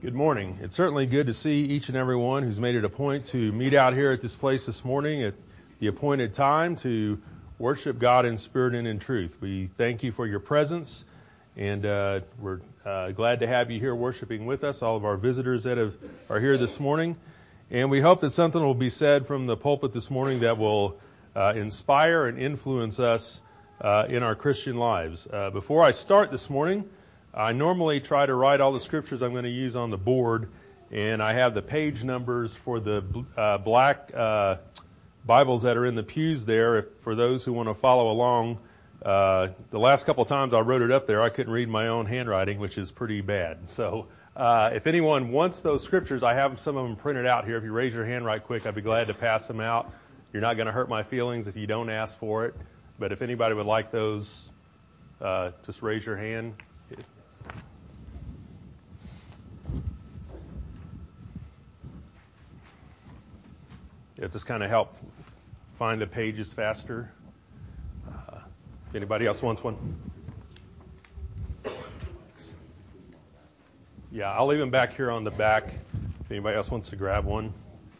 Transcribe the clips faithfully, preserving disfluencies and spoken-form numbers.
Good morning. It's certainly good to see each and every one who's made it a point to meet out here at this place this morning at the appointed time to worship God in spirit and in truth. We thank you for your presence, and uh, we're uh, glad to have you here worshiping with us, all of our visitors that have, are here this morning. And we hope that something will be said from the pulpit this morning that will uh, inspire and influence us uh, in our Christian lives. Uh, before I start this morning, I normally try to write all the scriptures I'm going to use on the board, and I have the page numbers for the uh, black uh, Bibles that are in the pews there. If, for those who want to follow along, uh, the last couple of times I wrote it up there, I couldn't read my own handwriting, which is pretty bad. So uh, if anyone wants those scriptures, I have some of them printed out here. If you raise your hand right quick, I'd be glad to pass them out. You're not going to hurt my feelings if you don't ask for it. But if anybody would like those, uh, just raise your hand. It just kind of help find the pages faster. Uh, if anybody else wants one? Yeah, I'll leave them back here on the back. If anybody else wants to grab one.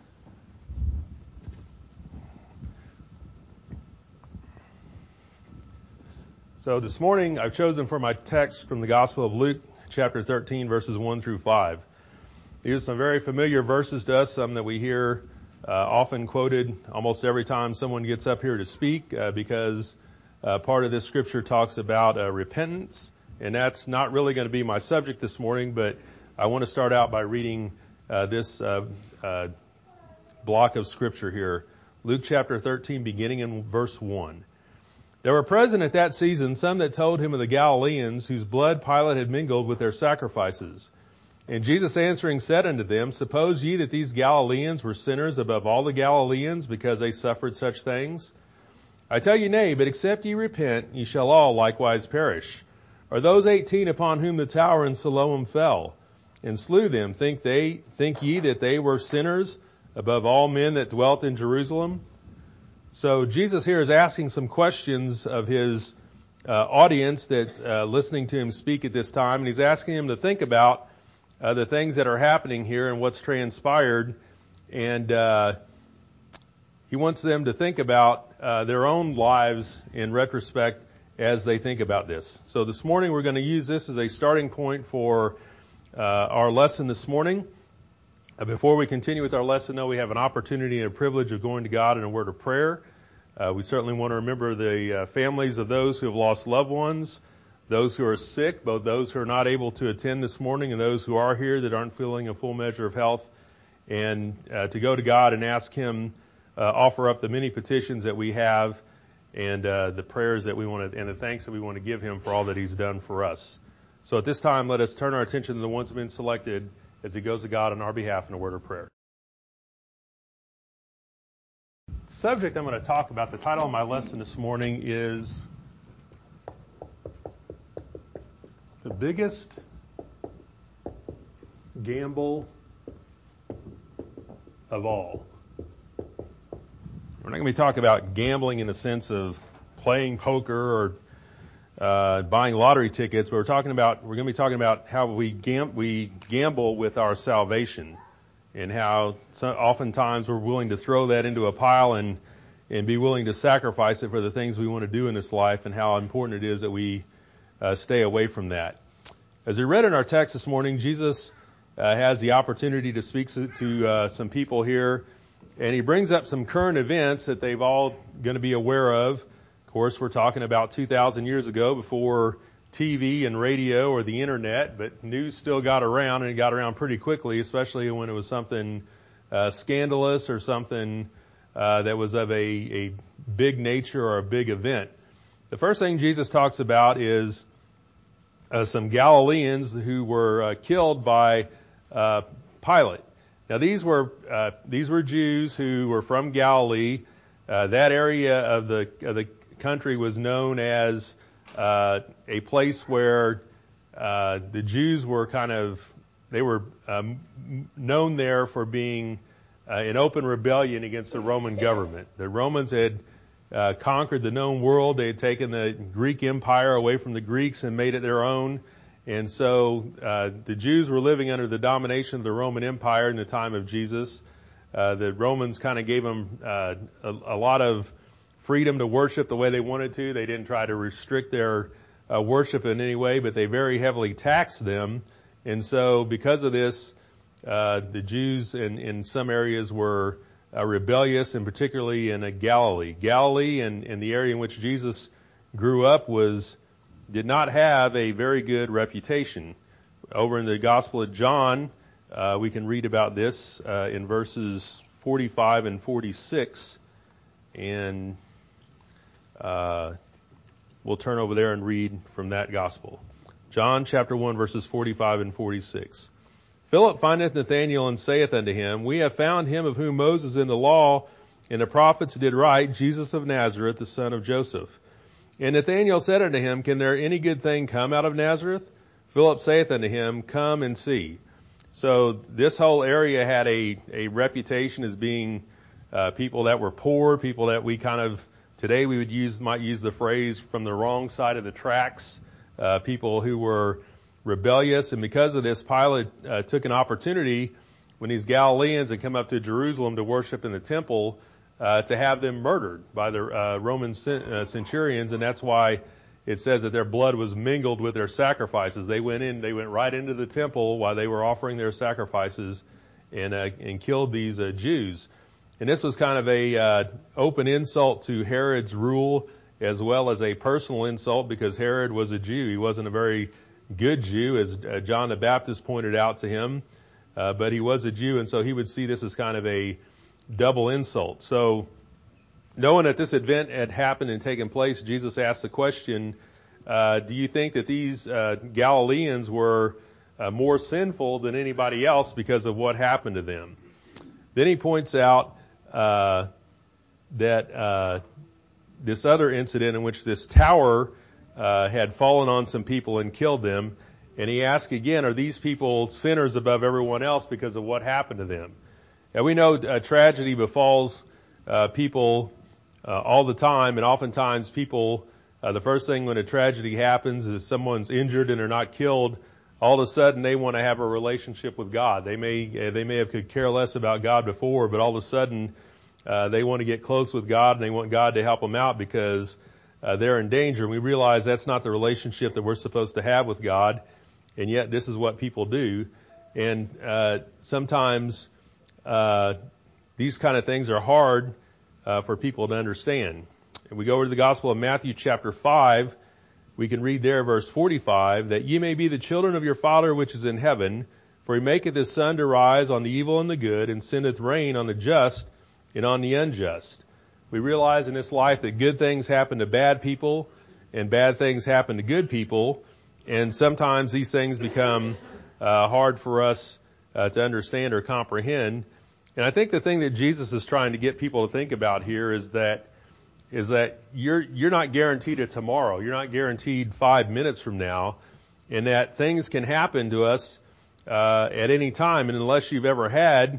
So this morning I've chosen for my text from the Gospel of Luke, chapter thirteen, verses one through five. These are some very familiar verses to us, some that we hear Uh, often quoted almost every time someone gets up here to speak, uh, because uh, part of this scripture talks about uh, repentance, and that's not really going to be my subject this morning, but I want to start out by reading uh, this uh, uh, block of scripture here. Luke chapter thirteen, beginning in verse one. There were present at that season some that told him of the Galileans whose blood Pilate had mingled with their sacrifices. And Jesus answering said unto them, Suppose ye that these Galileans were sinners above all the Galileans, because they suffered such things? I tell you nay, but except ye repent, ye shall all likewise perish. Or those eighteen upon whom the tower in Siloam fell, and slew them, think they, think ye that they were sinners above all men that dwelt in Jerusalem? So Jesus here is asking some questions of his uh, audience that uh, listening to him speak at this time, and he's asking them to think about Uh, the things that are happening here and what's transpired, and uh, he wants them to think about uh, their own lives in retrospect as they think about this. So this morning we're going to use this as a starting point for uh, our lesson this morning. Uh, before we continue with our lesson, though, we have an opportunity and a privilege of going to God in a word of prayer. Uh, we certainly want to remember the uh, families of those who have lost loved ones, those who are sick, both those who are not able to attend this morning and those who are here that aren't feeling a full measure of health, and uh, to go to God and ask Him, uh, offer up the many petitions that we have, and uh, the prayers that we want to, and the thanks that we want to give Him for all that He's done for us. So at this time, let us turn our attention to the ones who have been selected as He goes to God on our behalf in a word of prayer. The subject I'm going to talk about, the title of my lesson this morning is The Biggest Gamble of All. We're not going to be talking about gambling in the sense of playing poker or uh, buying lottery tickets, but we're talking about we're going to be talking about how we gam- we gamble with our salvation, and how so oftentimes we're willing to throw that into a pile and and be willing to sacrifice it for the things we want to do in this life, and how important it is that we Uh, stay away from that. As we read in our text this morning, Jesus uh, has the opportunity to speak to uh, some people here, and he brings up some current events that they've all going to be aware of. Of course, we're talking about two thousand years ago, before T V and radio or the internet, but news still got around, and it got around pretty quickly, especially when it was something uh, scandalous or something uh, that was of a, a big nature or a big event. The first thing Jesus talks about is Uh, some Galileans who were uh, killed by uh, Pilate. Now these were uh, these were Jews who were from Galilee. Uh, that area of the of the country was known as uh, a place where uh, the Jews were kind of they were um, known there for being uh, in open rebellion against the Roman government. The Romans had Uh, conquered the known world. They had taken the Greek Empire away from the Greeks and made it their own. And so uh, the Jews were living under the domination of the Roman Empire in the time of Jesus. Uh, the Romans kind of gave them uh, a, a lot of freedom to worship the way they wanted to. They didn't try to restrict their uh, worship in any way, but they very heavily taxed them. And so because of this, uh, the Jews in, in some areas were uh, rebellious, and particularly in uh, Galilee. Galilee and, and the area in which Jesus grew up was did not have a very good reputation. Over in the Gospel of John, uh, we can read about this uh, in verses forty-five and forty-six, and uh, we'll turn over there and read from that Gospel. John chapter one, verses forty-five and forty-six. Philip findeth Nathanael and saith unto him, We have found him of whom Moses in the law and the prophets did write, Jesus of Nazareth, the son of Joseph. And Nathanael said unto him, Can there any good thing come out of Nazareth? Philip saith unto him, Come and see. So this whole area had a, a reputation as being uh, people that were poor, people that we kind of, today we would use, might use the phrase from the wrong side of the tracks, uh, people who were rebellious. And because of this, Pilate uh, took an opportunity when these Galileans had come up to Jerusalem to worship in the temple, Uh, to have them murdered by the uh, Roman uh, centurions, and that's why it says that their blood was mingled with their sacrifices. They went in, they went right into the temple while they were offering their sacrifices, and uh, and killed these uh, Jews. And this was kind of a uh, open insult to Herod's rule, as well as a personal insult, because Herod was a Jew. He wasn't a very good Jew, as uh, John the Baptist pointed out to him, uh, but he was a Jew, and so he would see this as kind of a double insult. So, knowing that this event had happened and taken place, Jesus asked the question, uh, do you think that these uh, Galileans were uh, more sinful than anybody else because of what happened to them? Then he points out uh, that uh, this other incident in which this tower uh, had fallen on some people and killed them, and he asks again, are these people sinners above everyone else because of what happened to them? And we know uh, tragedy befalls uh, people uh, all the time, and oftentimes people, uh, the first thing when a tragedy happens is if someone's injured and they're not killed, all of a sudden they want to have a relationship with God. They may uh, they may have could care less about God before, but all of a sudden uh, they want to get close with God, and they want God to help them out because uh, they're in danger. And we realize that's not the relationship that we're supposed to have with God, and yet this is what people do. And uh, sometimes Uh, these kind of things are hard uh, for people to understand. And we go over to the Gospel of Matthew chapter five. We can read there verse forty-five, that ye may be the children of your Father which is in heaven, for he maketh his sun to rise on the evil and the good, and sendeth rain on the just and on the unjust. We realize in this life that good things happen to bad people, and bad things happen to good people, and sometimes these things become uh, hard for us Uh, to understand or comprehend. And I think the thing that Jesus is trying to get people to think about here is that is that you're you're not guaranteed a tomorrow. You're not guaranteed five minutes from now, and that things can happen to us uh, at any time. And unless you've ever had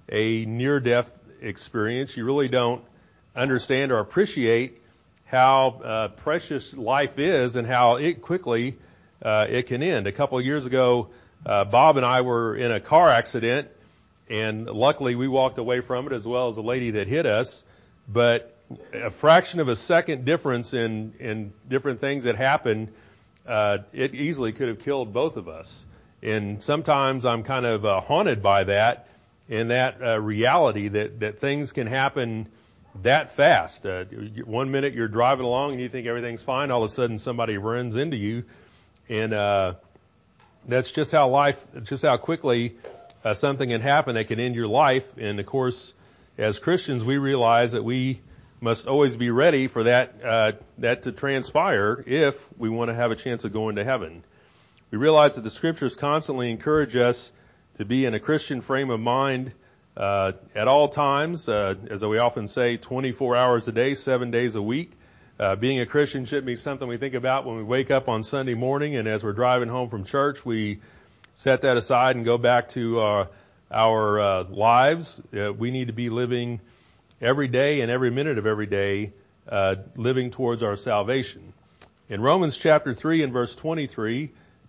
a near-death experience, you really don't understand or appreciate how uh, precious life is and how it quickly uh, it can end. A couple of years ago, Uh, Bob and I were in a car accident, and luckily we walked away from it, as well as the lady that hit us. But a fraction of a second difference in, in different things that happened, uh, it easily could have killed both of us. And sometimes I'm kind of uh, haunted by that, and that uh, reality that, that things can happen that fast. Uh, one minute you're driving along and you think everything's fine, all of a sudden somebody runs into you, and uh That's just how life, just how quickly uh, something can happen that can end your life. And of course, as Christians, we realize that we must always be ready for that, uh, that to transpire if we want to have a chance of going to heaven. We realize that the scriptures constantly encourage us to be in a Christian frame of mind, uh, at all times, uh, as we often say, twenty-four hours a day, seven days a week. Uh, being a Christian shouldn't be something we think about when we wake up on Sunday morning, and as we're driving home from church, we set that aside and go back to uh, our uh, lives. Uh, we need to be living every day and every minute of every day, uh, living towards our salvation. In Romans chapter three and verse twenty-three,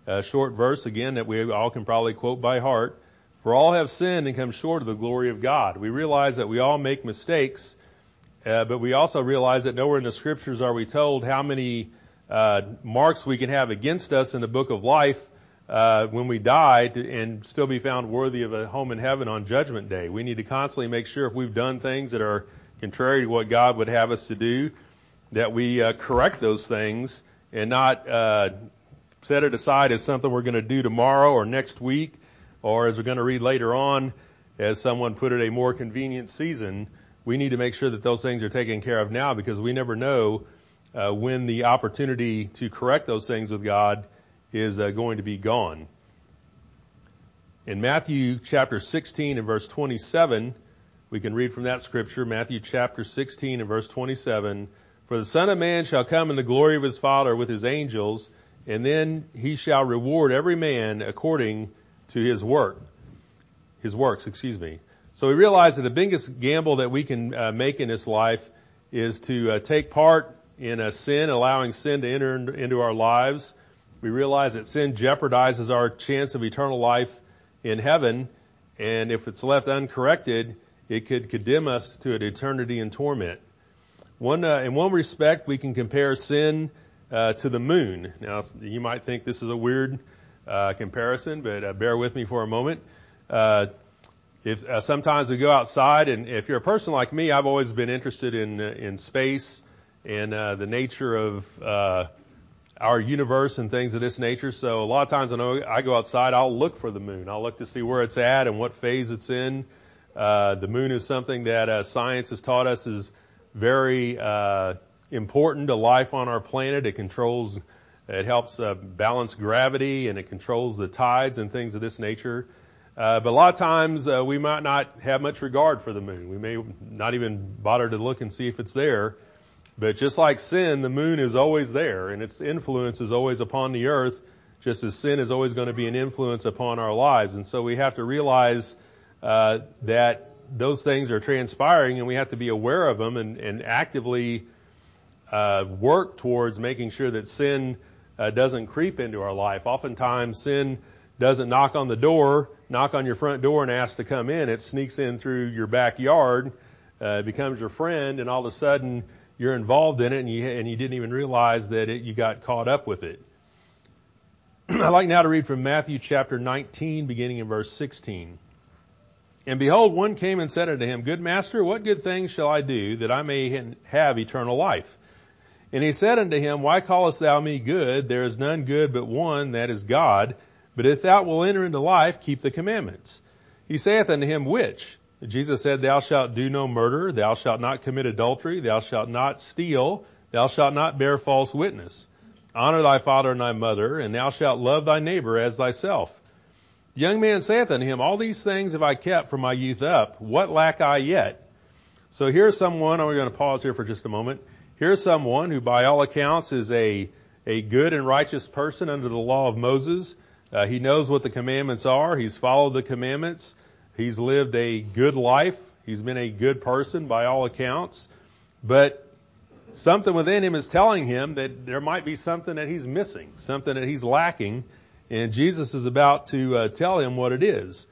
a short verse again that we all can probably quote by heart. For all have sinned and come short of the glory of God. We realize that we all make mistakes, uh, but we also realize that nowhere in the scriptures are we told how many uh, marks we can have against us in the book of life uh, when we die to, and still be found worthy of a home in heaven on Judgment Day. We need to constantly make sure if we've done things that are contrary to what God would have us to do, that we uh, correct those things and not uh, set it aside as something we're going to do tomorrow or next week, or as we're going to read later on, as someone put it, a more convenient season. We need to make sure that those things are taken care of now, because we never know uh, when the opportunity to correct those things with God is uh, going to be gone. In Matthew chapter sixteen and verse twenty-seven, we can read from that scripture, Matthew chapter sixteen and verse twenty-seven, for the Son of Man shall come in the glory of his Father with his angels, and then he shall reward every man according to his work, his works, excuse me. So we realize that the biggest gamble that we can uh, make in this life is to uh, take part in a sin, allowing sin to enter into our lives. We realize that sin jeopardizes our chance of eternal life in heaven, and if it's left uncorrected, it could condemn us to an eternity in torment. One, uh, in one respect, we can compare sin uh, to the moon. Now, you might think this is a weird uh, comparison, but uh, bear with me for a moment. Uh, if uh, sometimes we go outside, and if you're a person like me, I've always been interested in uh, in space and uh, the nature of uh, our universe and things of this nature. So a lot of times when I go outside, I'll look for the moon. I'll look to see where it's at and what phase it's in. Uh, the moon is something that uh, science has taught us is very uh, important to life on our planet. It controls, it helps uh, balance gravity, and it controls the tides and things of this nature. Uh, but a lot of times uh, we might not have much regard for the moon. We may not even bother to look and see if it's there. But just like sin, the moon is always there, and its influence is always upon the earth, just as sin is always going to be an influence upon our lives. And so we have to realize uh, that those things are transpiring, and we have to be aware of them and, and actively uh, work towards making sure that sin uh, doesn't creep into our life. Oftentimes, sin doesn't knock on the door, knock on your front door and ask to come in. It sneaks in through your backyard, uh, becomes your friend, and all of a sudden you're involved in it, and you, and you didn't even realize that it, you got caught up with it. I'd like now to read from Matthew chapter nineteen, beginning in verse sixteen. And behold, one came and said unto him, Good master, what good things shall I do that I may have eternal life? And he said unto him, Why callest thou me good? There is none good but one, that is God. But if thou wilt enter into life, keep the commandments. He saith unto him, Which? Jesus said, Thou shalt do no murder, thou shalt not commit adultery, thou shalt not steal, thou shalt not bear false witness. Honor thy father and thy mother, and thou shalt love thy neighbor as thyself. The young man saith unto him, All these things have I kept from my youth up. What lack I yet? So here's someone, I'm going to pause here for just a moment. Here's someone who by all accounts is a, a good and righteous person under the law of Moses. Uh, he knows what the commandments are. He's followed the commandments. He's lived a good life. He's been a good person by all accounts. But something within him is telling him that there might be something that he's missing, something that he's lacking. And Jesus is about to uh, tell him what it is.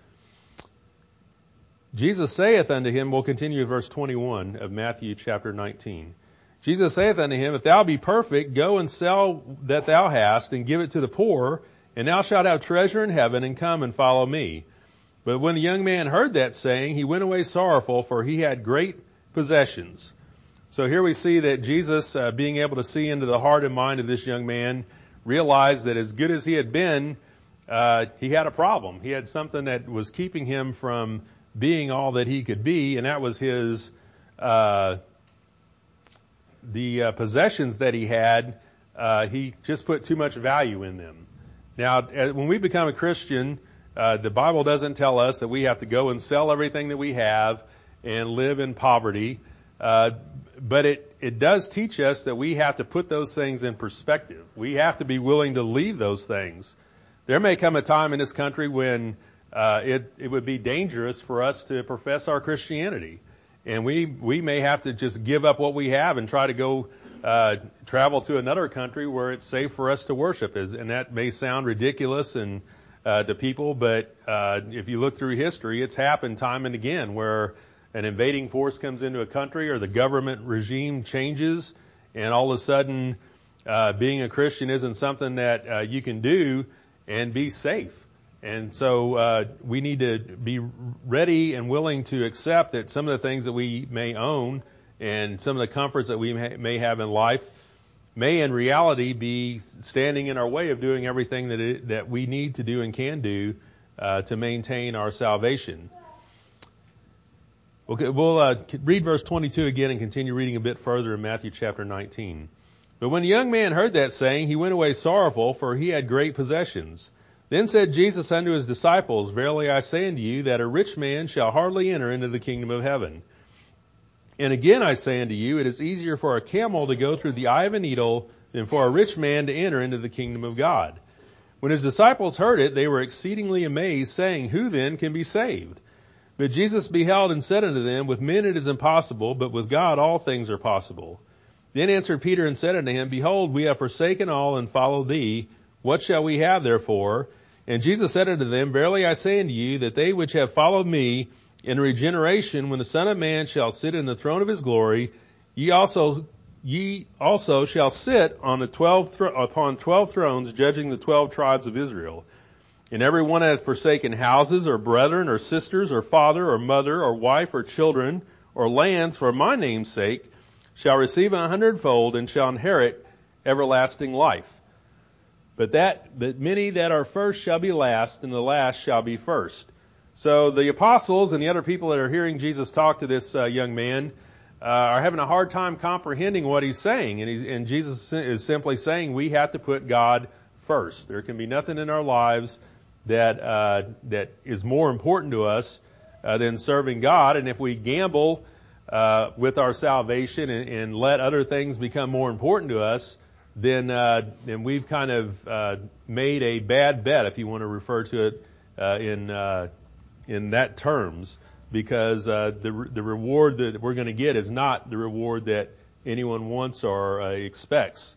Jesus saith unto him, we'll continue with verse twenty-one of Matthew chapter nineteen. Jesus saith unto him, If thou be perfect, go and sell that thou hast, and give it to the poor, and thou shalt have treasure in heaven, and come and follow me. But when the young man heard that saying, he went away sorrowful, for he had great possessions. So here we see that Jesus, uh, being able to see into the heart and mind of this young man, realized that as good as he had been, uh, he had a problem. He had something that was keeping him from being all that he could be, and that was his, uh, the uh, possessions that he had. Uh, he just put too much value in them. Now, when we become a Christian, uh, the Bible doesn't tell us that we have to go and sell everything that we have and live in poverty. Uh, but it, it does teach us that we have to put those things in perspective. We have to be willing to leave those things. There may come a time in this country when uh, it, it would be dangerous for us to profess our Christianity. And we, we may have to just give up what we have and try to go uh, travel to another country where it's safe for us to worship. And that may sound ridiculous and uh, to people, but uh, if you look through history, it's happened time and again where an invading force comes into a country or the government regime changes, and all of a sudden uh, being a Christian isn't something that uh, you can do and be safe. And so uh, we need to be ready and willing to accept that some of the things that we may own and some of the comforts that we may, may have in life may in reality be standing in our way of doing everything that it, that we need to do and can do uh, to maintain our salvation. Okay, we'll uh, read verse twenty-two again and continue reading a bit further in Matthew chapter nineteen. But when the young man heard that saying, he went away sorrowful, for he had great possessions. Then said Jesus unto his disciples, Verily I say unto you, that a rich man shall hardly enter into the kingdom of heaven. And again I say unto you, it is easier for a camel to go through the eye of a needle than for a rich man to enter into the kingdom of God. When his disciples heard it, they were exceedingly amazed, saying, Who then can be saved? But Jesus beheld and said unto them, With men it is impossible, but with God all things are possible. Then answered Peter and said unto him, Behold, we have forsaken all and followed thee. What shall we have therefore? And Jesus said unto them, Verily I say unto you, that they which have followed me in regeneration, when the Son of Man shall sit in the throne of his glory, ye also ye also shall sit on the twelve thro- upon twelve thrones, judging the twelve tribes of Israel. And every one that hath forsaken houses, or brethren, or sisters, or father, or mother, or wife, or children, or lands for my name's sake, shall receive a hundredfold, and shall inherit everlasting life. But that, but many that are first shall be last, and the last shall be first. So the apostles and the other people that are hearing Jesus talk to this uh, young man uh, are having a hard time comprehending what he's saying. And, he's, and Jesus is simply saying we have to put God first. There can be nothing in our lives that uh, that is more important to us uh, than serving God. And if we gamble uh, with our salvation and, and let other things become more important to us, then uh, then we've kind of uh, made a bad bet, if you want to refer to it uh, in uh, in that terms, because uh, the the reward that we're going to get is not the reward that anyone wants or uh, expects.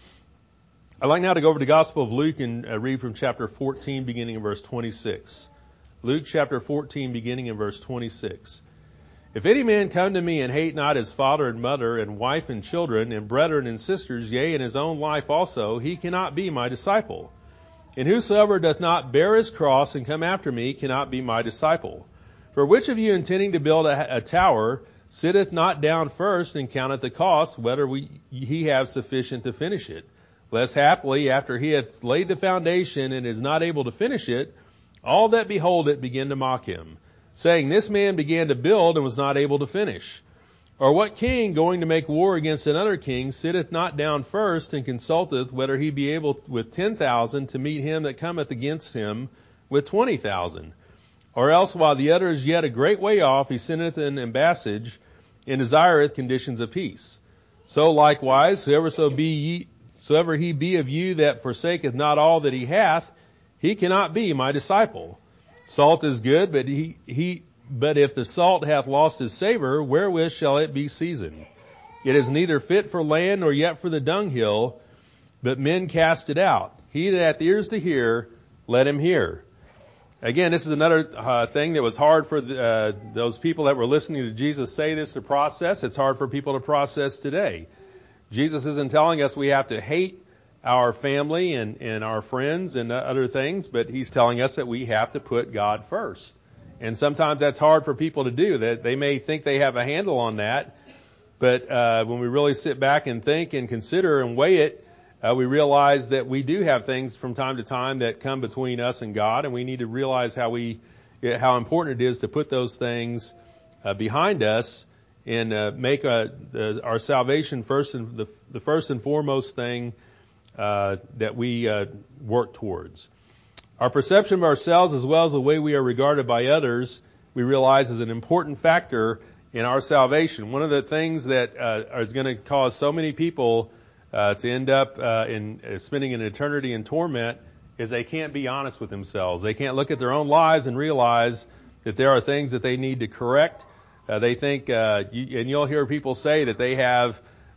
I'd like now to go over to the Gospel of Luke and uh, read from chapter fourteen, beginning in verse twenty-six. Luke chapter fourteen, beginning in verse twenty-six. If any man come to me and hate not his father and mother and wife and children and brethren and sisters, yea, and his own life also, he cannot be my disciple. And whosoever doth not bear his cross and come after me cannot be my disciple. For which of you intending to build a, a tower sitteth not down first and counteth the cost, whether we, he have sufficient to finish it? Lest haply, after he hath laid the foundation and is not able to finish it, all that behold it begin to mock him, saying, This man began to build and was not able to finish. Or what king, going to make war against another king, sitteth not down first and consulteth whether he be able with ten thousand to meet him that cometh against him with twenty thousand? Or else, while the other is yet a great way off, he sendeth an ambassage and desireth conditions of peace. So likewise, whoever so be ye, soever he be of you that forsaketh not all that he hath, he cannot be my disciple. Salt is good, but he, he, but if the salt hath lost his savor, wherewith shall it be seasoned? It is neither fit for land nor yet for the dunghill, but men cast it out. He that hath ears to hear, let him hear. Again, this is another uh, thing that was hard for the, uh, those people that were listening to Jesus say this to process. It's hard for people to process today. Jesus isn't telling us we have to hate our family and, and our friends and other things, but he's telling us that we have to put God first. And sometimes that's hard for people to do. That they may think they have a handle on that, but uh, when we really sit back and think and consider and weigh it, uh, we realize that we do have things from time to time that come between us and God, and we need to realize how we, how important it is to put those things uh, behind us and uh, make uh, the, our salvation first and the, the first and foremost thing uh, that we uh, work towards. Our perception of ourselves, as well as the way we are regarded by others, we realize is an important factor in our salvation. One of the things that uh, is going to cause so many people uh, to end up uh, in uh, spending an eternity in torment is they can't be honest with themselves. They can't look at their own lives and realize that there are things that they need to correct. Uh, they think, uh, you, and you'll hear people say that they have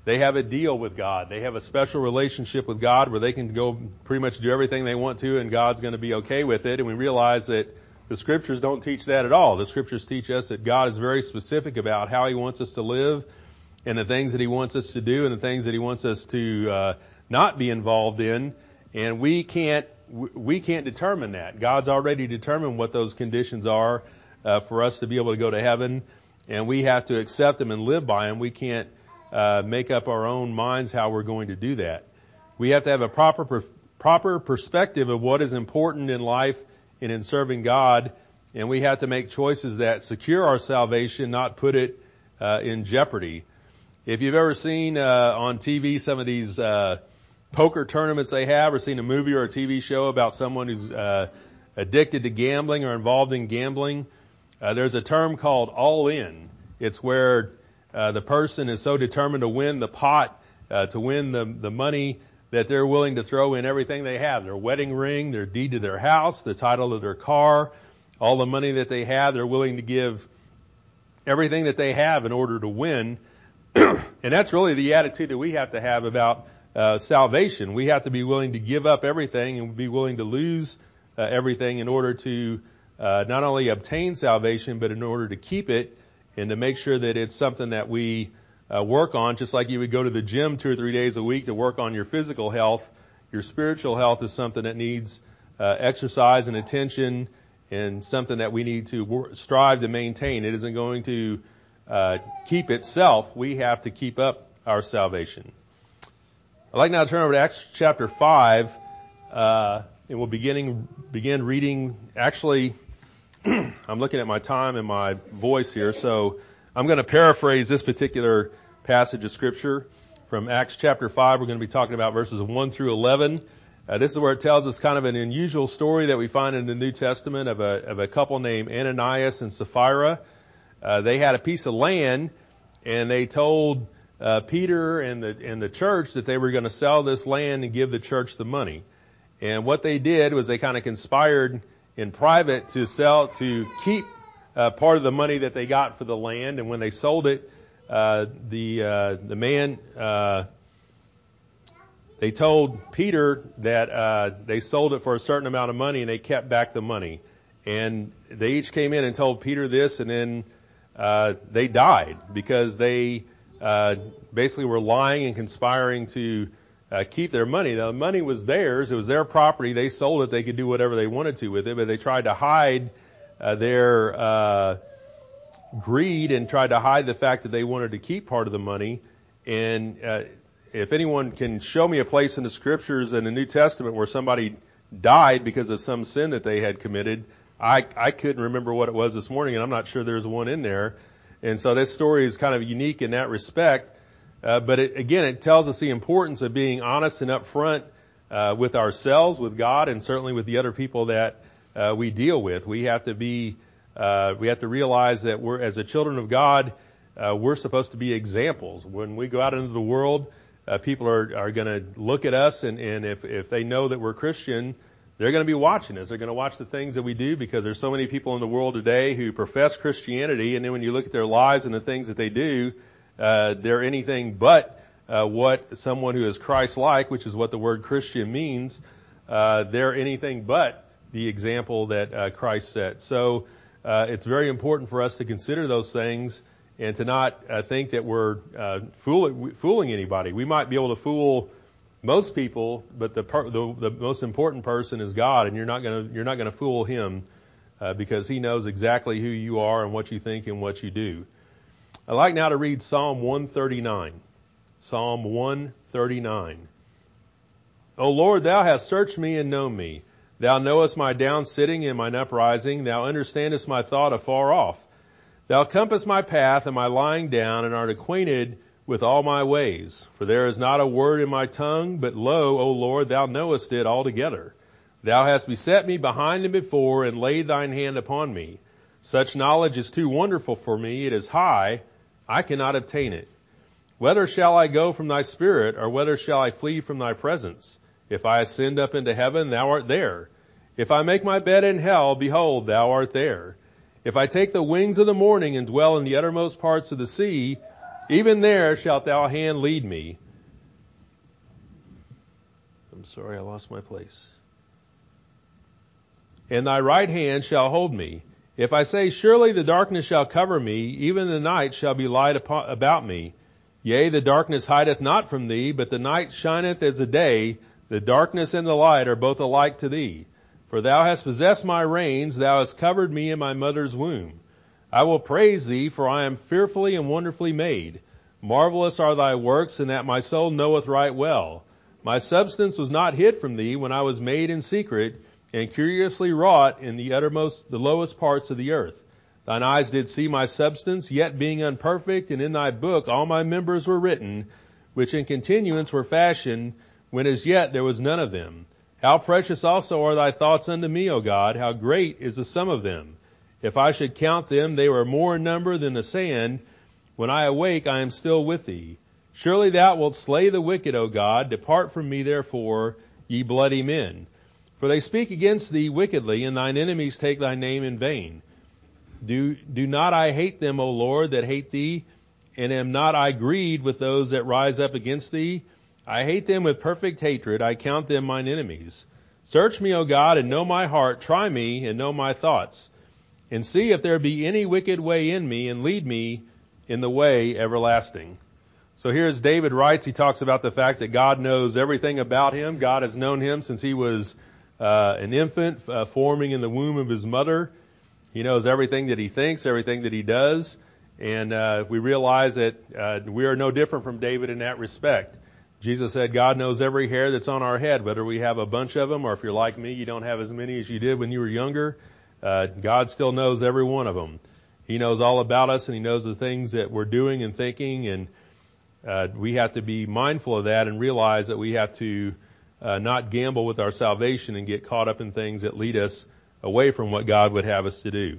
They have a deal with God. They have a special relationship with God where they can go pretty much do everything they want to and God's going to be okay with it. And we realize that the scriptures don't teach that at all. The scriptures teach us that God is very specific about how he wants us to live and the things that he wants us to do and the things that he wants us to uh, not be involved in. And we can't we can't determine that. God's already determined what those conditions are uh, for us to be able to go to heaven, and we have to accept them and live by them. We can't uh, make up our own minds how we're going to do that. We have to have a proper per, proper perspective of what is important in life and in serving God, and we have to make choices that secure our salvation, not put it uh, in jeopardy. If you've ever seen uh, on T V some of these uh, poker tournaments they have, or seen a movie or a T V show about someone who's uh, addicted to gambling or involved in gambling, uh, there's a term called all in. It's where uh, the person is so determined to win the pot, uh, to win the, the money, that they're willing to throw in everything they have, their wedding ring, their deed to their house, the title of their car, all the money that they have. They're willing to give everything that they have in order to win. And that's really the attitude that we have to have about uh, salvation. We have to be willing to give up everything and be willing to lose uh, everything in order to uh, not only obtain salvation, but in order to keep it and to make sure that it's something that we uh, work on. Just like you would go to the gym two or three days a week to work on your physical health, your spiritual health is something that needs uh, exercise and attention, and something that we need to wor- strive to maintain. It isn't going to uh, keep itself. We have to keep up our salvation. I'd like now to turn over to Acts chapter five, uh, and we'll beginning, begin reading. Actually, I'm looking at my time and my voice here, so I'm going to paraphrase this particular passage of Scripture from Acts chapter five. We're going to be talking about verses one through eleven. Uh, this is where it tells us kind of an unusual story that we find in the New Testament of a, of a couple named Ananias and Sapphira. Uh, they had a piece of land, and they told uh, Peter and the, and the church that they were going to sell this land and give the church the money. And what they did was they kind of conspired in private to sell, to keep uh, part of the money that they got for the land. And when they sold it, uh, the, uh, the man, uh, they told Peter that, uh, they sold it for a certain amount of money and they kept back the money. And they each came in and told Peter this, and then, uh, they died because they, uh, basically were lying and conspiring to, uh, keep their money. Now, the money was theirs. It was their property. They sold it. They could do whatever they wanted to with it, but they tried to hide, uh, their, uh, greed and tried to hide the fact that they wanted to keep part of the money. And, uh, if anyone can show me a place in the scriptures in the New Testament where somebody died because of some sin that they had committed, I, I couldn't remember what it was this morning, and I'm not sure there's one in there. And so this story is kind of unique in that respect. Uh, but it, again, it tells us the importance of being honest and upfront uh, with ourselves, with God, and certainly with the other people that uh, we deal with. We have to be, uh, we have to realize that we're, as the children of God, uh, we're supposed to be examples. When we go out into the world, Uh, people are, are going to look at us, and, and if, if they know that we're Christian, they're going to be watching us. They're going to watch the things that we do, because there's so many people in the world today who profess Christianity, and then when you look at their lives and the things that they do, uh, they're anything but uh, what someone who is Christ-like, which is what the word Christian means. Uh, they're anything but the example that uh, Christ set. So uh, it's very important for us to consider those things, and to not uh, think that we're uh, fooling, fooling anybody. We might be able to fool most people, but the, per, the the most important person is God, and you're not going to you're not going to fool Him uh, because He knows exactly who you are and what you think and what you do. I'd like now to read Psalm one thirty-nine. Psalm one thirty-nine. O Lord, Thou hast searched me and known me. Thou knowest my down sitting and mine uprising. Thou understandest my thought afar off. Thou compassest my path and my lying down, and art acquainted with all my ways. For there is not a word in my tongue, but lo, O Lord, Thou knowest it altogether. Thou hast beset me behind and before, and laid Thine hand upon me. Such knowledge is too wonderful for me. It is high. I cannot obtain it. Whither shall I go from Thy Spirit, or whither shall I flee from Thy presence? If I ascend up into heaven, Thou art there. If I make my bed in hell, behold, Thou art there. If I take the wings of the morning and dwell in the uttermost parts of the sea, Even there shalt thou hand lead me. I'm sorry, I lost my place. And thy right hand shall hold me. If I say, surely the darkness shall cover me, even the night shall be light upon, about me. Yea, the darkness hideth not from thee, but the night shineth as the day. The darkness and the light are both alike to thee. For thou hast possessed my reins, thou hast covered me in my mother's womb. I will praise thee, for I am fearfully and wonderfully made. Marvelous are thy works, and that my soul knoweth right well. My substance was not hid from thee when I was made in secret, and curiously wrought in the uttermost, the lowest parts of the earth. Thine eyes did see my substance, yet being unperfect, and in thy book all my members were written, which in continuance were fashioned, when as yet there was none of them. How precious also are thy thoughts unto me, O God, how great is the sum of them. If I should count them, they were more in number than the sand. When I awake, I am still with thee. Surely thou wilt slay the wicked, O God. Depart from me, therefore, ye bloody men. For they speak against thee wickedly, and thine enemies take thy name in vain. Do, do not I hate them, O Lord, that hate thee? And am not I grieved with those that rise up against thee? I hate them with perfect hatred. I count them mine enemies. Search me, O God, and know my heart. Try me, and know my thoughts. And see if there be any wicked way in me, and lead me in the way everlasting. So here as David writes, he talks about the fact that God knows everything about him. God has known him since he was uh, an infant, uh, forming in the womb of his mother. He knows everything that he thinks, everything that he does. And uh, we realize that uh, we are no different from David in that respect. Jesus said God knows every hair that's on our head, whether we have a bunch of them or if you're like me, you don't have as many as you did when you were younger. Uh, God still knows every one of them. He knows all about us, and he knows the things that we're doing and thinking, and uh, we have to be mindful of that and realize that we have to uh, not gamble with our salvation and get caught up in things that lead us away from what God would have us to do.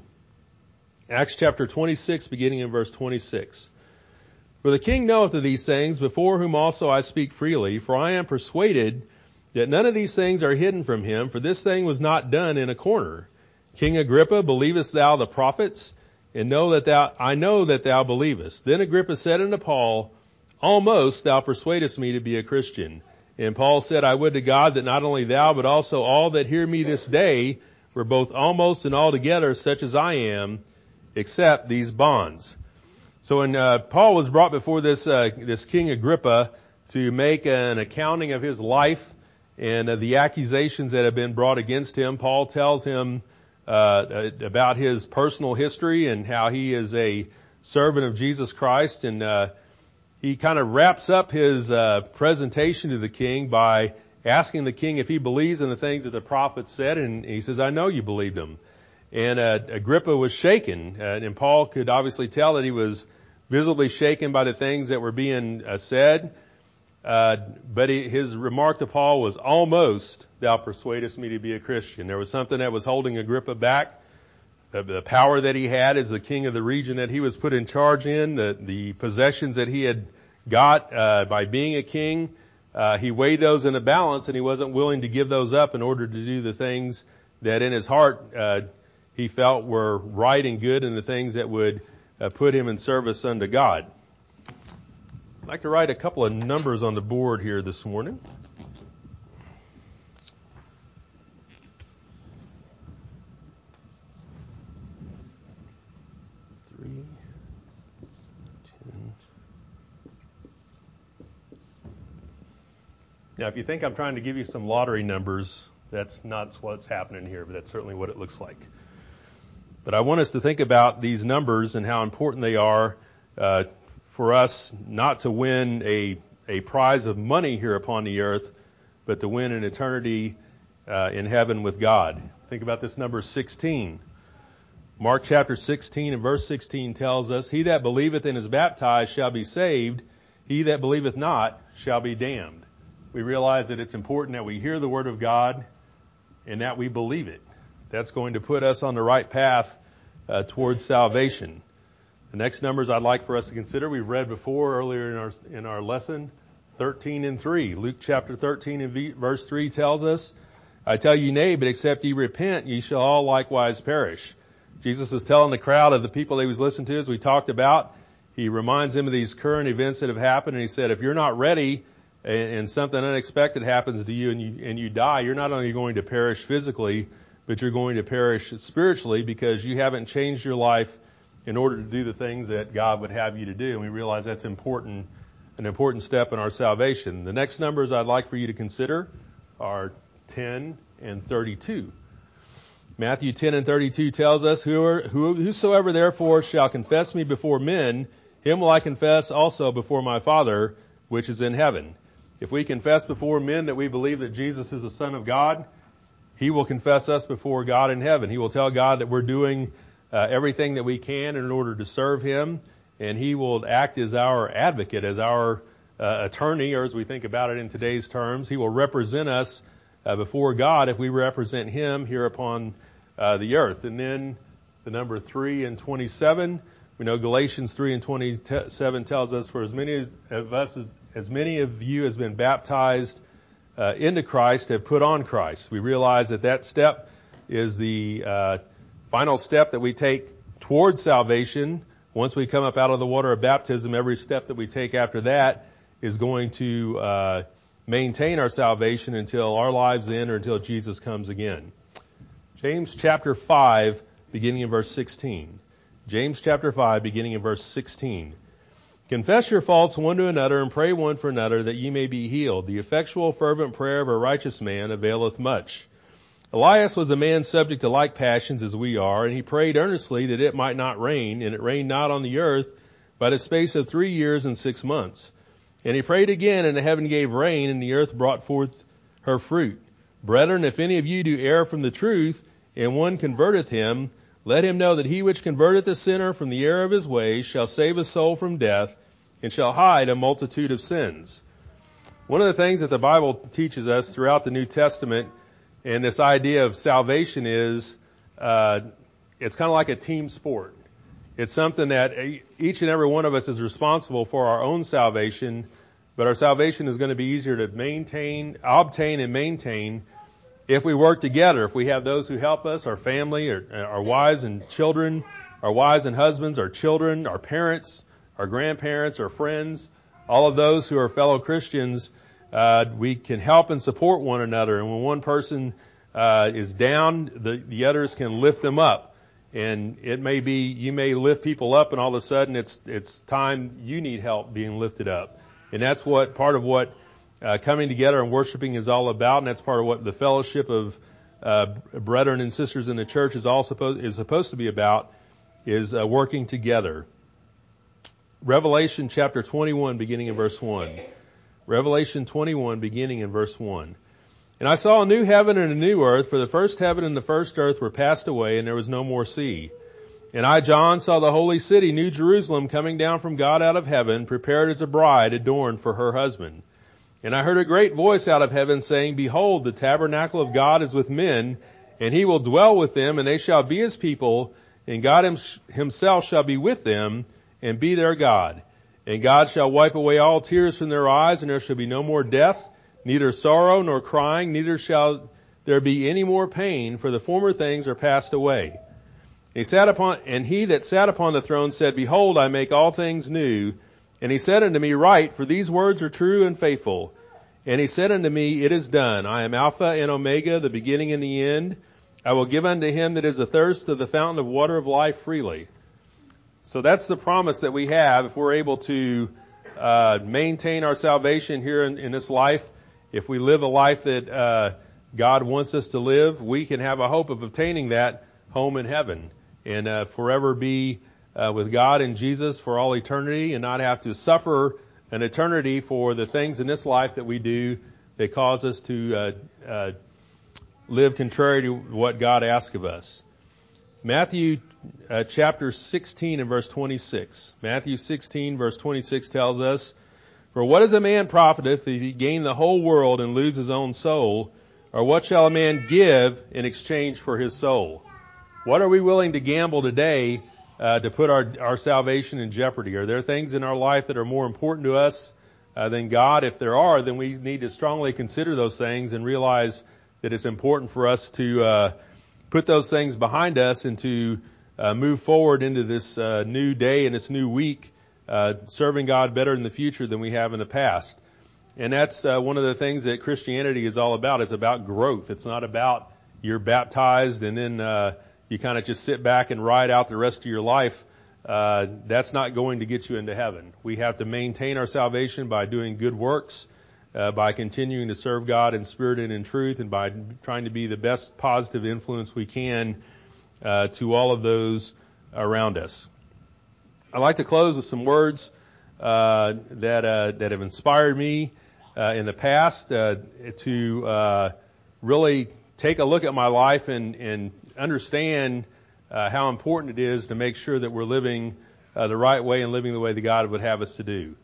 Acts chapter twenty-six, beginning in verse twenty-six. For the king knoweth of these things, before whom also I speak freely, for I am persuaded that none of these things are hidden from him, for this thing was not done in a corner. King Agrippa, believest thou the prophets? And know that thou, I know that thou believest. Then Agrippa said unto Paul, almost thou persuadest me to be a Christian. And Paul said, I would to God that not only thou, but also all that hear me this day were both almost and altogether such as I am, except these bonds. So when uh, Paul was brought before this uh, this King Agrippa to make an accounting of his life and uh, the accusations that have been brought against him, Paul tells him Uh, about his personal history and how he is a servant of Jesus Christ. And uh, he kind of wraps up his uh, presentation to the king by asking the king if he believes in the things that the prophets said. And he says, I know you believed them. And uh, Agrippa was shaken. Uh, and Paul could obviously tell that he was visibly shaken by the things that were being uh, said. Uh, but he, his remark to Paul was, almost thou persuadest me to be a Christian. There was something that was holding Agrippa back. The, the power that he had as the king of the region that he was put in charge in, the, the possessions that he had got uh, by being a king, uh, he weighed those in a balance, and he wasn't willing to give those up in order to do the things that in his heart uh, he felt were right and good, and the things that would uh, put him in service unto God. I'd like to write a couple of numbers on the board here this morning. Three, ten. Now, if you think I'm trying to give you some lottery numbers, that's not what's happening here, but that's certainly what it looks like. But I want us to think about these numbers and how important they are uh, for us not to win a, a prize of money here upon the earth, but to win an eternity uh, in heaven with God. Think about this number sixteen. Mark chapter sixteen and verse sixteen tells us, he that believeth and is baptized shall be saved, he that believeth not shall be damned. We realize that it's important that we hear the word of God and that we believe it. That's going to put us on the right path uh, towards salvation. The next numbers I'd like for us to consider, we've read before earlier in our in our lesson, thirteen and three. Luke chapter thirteen and verse three tells us, I tell you nay, but except ye repent, ye shall all likewise perish. Jesus is telling the crowd of the people that he was listening to, as we talked about, he reminds him of these current events that have happened, and he said, if you're not ready and, and something unexpected happens to you and you and you die, you're not only going to perish physically, but you're going to perish spiritually because you haven't changed your life in order to do the things that God would have you to do. And we realize that's important, an important step in our salvation. The next numbers I'd like for you to consider are ten and thirty-two. Matthew ten and thirty-two tells us, whosoever therefore shall confess me before men, him will I confess also before my Father, which is in heaven. If we confess before men that we believe that Jesus is the Son of God, he will confess us before God in heaven. He will tell God that we're doing uh, everything that we can in order to serve him, and he will act as our advocate, as our uh, attorney, or as we think about it in today's terms. He will represent us uh, before God if we represent him here upon uh, the earth. And then the number three and twenty-seven, we know Galatians three and twenty-seven tells us, for as many of us, as, as many of you as been baptized uh, into Christ have put on Christ. We realize that that step is the uh, final step that we take towards salvation. Once we come up out of the water of baptism, every step that we take after that is going to uh, maintain our salvation until our lives end or until Jesus comes again. James chapter five, beginning in verse sixteen. James chapter five, beginning in verse sixteen. Confess your faults one to another and pray one for another that ye may be healed. The effectual fervent prayer of a righteous man availeth much. Elias was a man subject to like passions as we are, and he prayed earnestly that it might not rain, and it rained not on the earth, but a space of three years and six months. And he prayed again, and the heaven gave rain, and the earth brought forth her fruit. Brethren, if any of you do err from the truth, and one converteth him, let him know that he which converteth a sinner from the error of his ways shall save a soul from death, and shall hide a multitude of sins. One of the things that the Bible teaches us throughout the New Testament, and this idea of salvation is, uh, it's kind of like a team sport. It's something that each and every one of us is responsible for our own salvation, but our salvation is going to be easier to maintain, obtain and maintain if we work together, if we have those who help us, our family, our, our wives and children, our wives and husbands, our children, our parents, our grandparents, our friends, all of those who are fellow Christians, uh, we can help and support one another. And when one person uh, is down, the, the others can lift them up. And it may be, you may lift people up and all of a sudden it's, it's time you need help being lifted up. And that's what, part of what Uh, coming together and worshiping is all about, and that's part of what the fellowship of uh, brethren and sisters in the church is all supposed is supposed to be about, is uh, working together. Revelation chapter twenty-one, beginning in verse one. Revelation twenty-one, beginning in verse one. And I saw a new heaven and a new earth, for the first heaven and the first earth were passed away, and there was no more sea. And I, John, saw the holy city, New Jerusalem, coming down from God out of heaven, prepared as a bride adorned for her husband. And I heard a great voice out of heaven saying, Behold, the tabernacle of God is with men, and he will dwell with them, and they shall be his people, and God himself shall be with them, and be their God. And God shall wipe away all tears from their eyes, and there shall be no more death, neither sorrow nor crying, neither shall there be any more pain, for the former things are passed away. And he sat upon, and he that sat upon the throne said, Behold, I make all things new. And he said unto me, Write, for these words are true and faithful. And he said unto me, It is done. I am Alpha and Omega, the beginning and the end. I will give unto him that is athirst of the fountain of water of life freely. So that's the promise that we have if we're able to uh, maintain our salvation here in, in this life. If we live a life that uh, God wants us to live, we can have a hope of obtaining that home in heaven and uh, forever be Uh, with God and Jesus for all eternity, and not have to suffer an eternity for the things in this life that we do that cause us to uh, uh, live contrary to what God asks of us. Matthew uh, chapter sixteen and verse twenty-six. Matthew sixteen verse twenty-six tells us, For what is a man profiteth if he gain the whole world and lose his own soul? Or what shall a man give in exchange for his soul? What are we willing to gamble today Uh, to put our, our salvation in jeopardy? Are there things in our life that are more important to us uh, than God? If there are, then we need to strongly consider those things and realize that it's important for us to uh, put those things behind us and to uh, move forward into this uh, new day and this new week uh, serving God better in the future than we have in the past. And that's uh, one of the things that Christianity is all about. It's about growth. It's not about you're baptized and then uh, you kind of just sit back and ride out the rest of your life. Uh, that's not going to get you into heaven. We have to maintain our salvation by doing good works, uh, by continuing to serve God in spirit and in truth, and by trying to be the best positive influence we can uh, to all of those around us. I'd like to close with some words uh, that uh, that have inspired me uh, in the past uh, to uh, really take a look at my life and, and understand uh, how important it is to make sure that we're living uh, the right way and living the way that God would have us to do.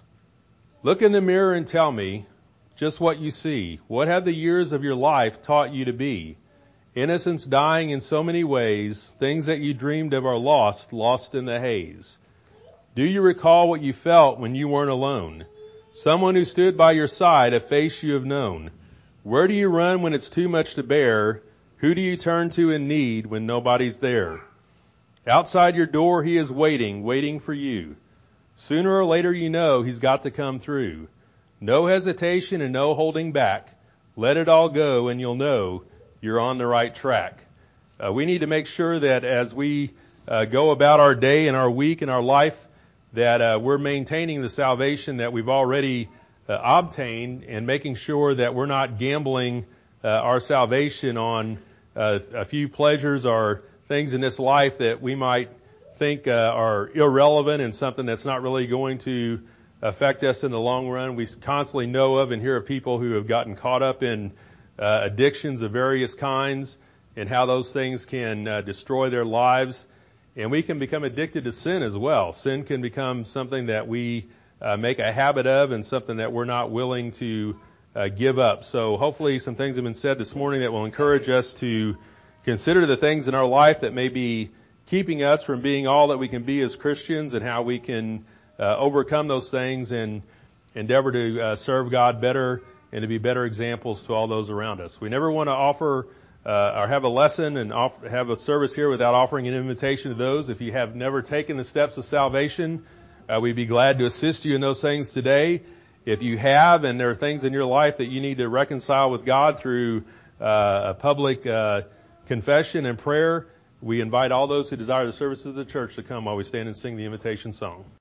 Look in the mirror and tell me just what you see. What have the years of your life taught you to be? Innocence dying in so many ways, things that you dreamed of are lost, lost in the haze. Do you recall what you felt when you weren't alone? Someone who stood by your side, a face you have known. Where do you run when it's too much to bear? Who do you turn to in need when nobody's there? Outside your door he is waiting, waiting for you. Sooner or later you know he's got to come through. No hesitation and no holding back. Let it all go and you'll know you're on the right track. Uh, we need to make sure that as we uh, go about our day and our week and our life, that uh, we're maintaining the salvation that we've already uh, obtained and making sure that we're not gambling uh, our salvation on uh, a few pleasures or things in this life that we might think uh, are irrelevant and something that's not really going to affect us in the long run. We constantly know of and hear of people who have gotten caught up in uh, addictions of various kinds and how those things can uh, destroy their lives. And we can become addicted to sin as well. Sin can become something that we uh, make a habit of and something that we're not willing to uh, give up. So hopefully some things have been said this morning that will encourage us to consider the things in our life that may be keeping us from being all that we can be as Christians and how we can uh, overcome those things and endeavor to uh, serve God better and to be better examples to all those around us. We never want to offer Uh, or have a lesson and off, have a service here without offering an invitation to those. If you have never taken the steps of salvation, uh, we'd be glad to assist you in those things today. If you have and there are things in your life that you need to reconcile with God through uh, a public uh, confession and prayer, we invite all those who desire the services of the church to come while we stand and sing the invitation song.